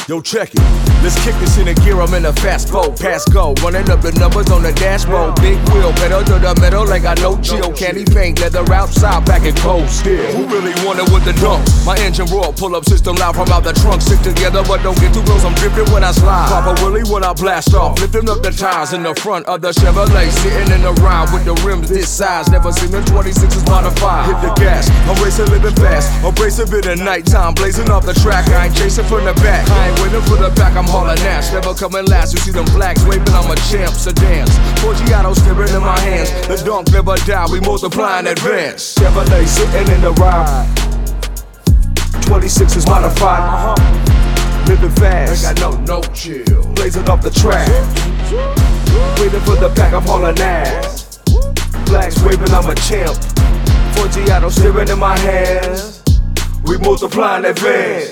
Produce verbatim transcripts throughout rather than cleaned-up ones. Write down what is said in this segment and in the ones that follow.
Yo, check it. Let's kick this in a gear, I'm in a fast boat. Pass go, running up the numbers on the dashboard. Big wheel, pedal to the metal, like I no chill. Candy paint, leather outside, back and cold still. Who really wanted with the dunk? My engine roar, pull up system loud from out the trunk. Stick together, but don't get too close, I'm dripping when I slide. Papa Willie when I blast off, lifting up the tires in the front of the Chevrolet. Sitting in the ride with the rims this size. Never seen the twenty-sixes modified. Hit the gas, I'm racing, living fast. Abrasive in the nighttime, blazing off the track. I ain't chasing from the back. I ain't waiting for the back, I'm hauling ass. Never coming last, you see them blacks waving, I'm a champ, sedans. Forgiato steering in my hands. The dunk never die, we multiply in advance. Chevrolet sitting in the ride. twenty-six is modified. Uh-huh. Living fast. Ain't got no, no chill. Blazing off the track. Waiting for the back, I'm hauling ass. Blacks waving, I'm a champ. Forgiato steering in my hands. We multiply in advance.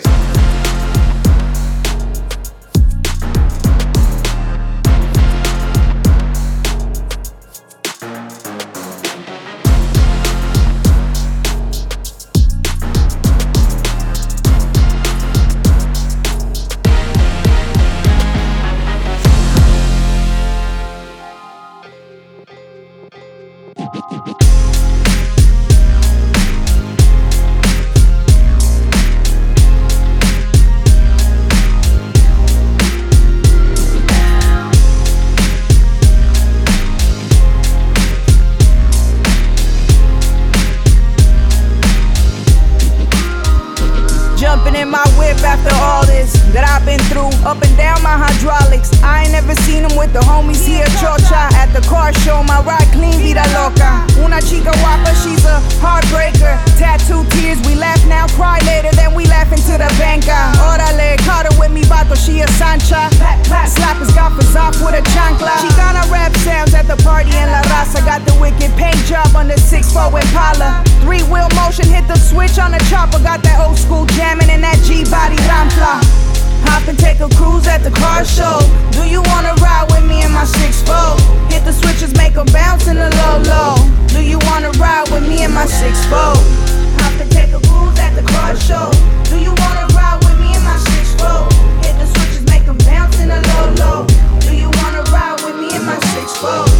Jumping in my whip after all this that I've been through, up and down my hydraulics. I ain't never seen him with the homies here, chocha. At the car show, my ride clean, vida loca. Una chica guapa, she's a heartbreaker. Tattoo tears, we laugh now, cry later, then we laugh into the banca. Orale, caught her with me, vato, she a sancha. Slap his gafas off with a chancla. Chicana rap sounds at the party in La Raza. Got the wicked paint job on the six four Impala. Three wheel motion, hit the switch on the chopper. Got that old school jamming in that G-body rampla. Hop and take a cruise at the car show. Do you wanna ride with me in my six four? Hit the switches, make them bounce in the low-low. Do you wanna ride with me in my six four? Hop and take a cruise at the car show. Do you wanna ride with me in my six four? Hit the switches, make them bounce in the low-low. Do you wanna ride with me in my six four?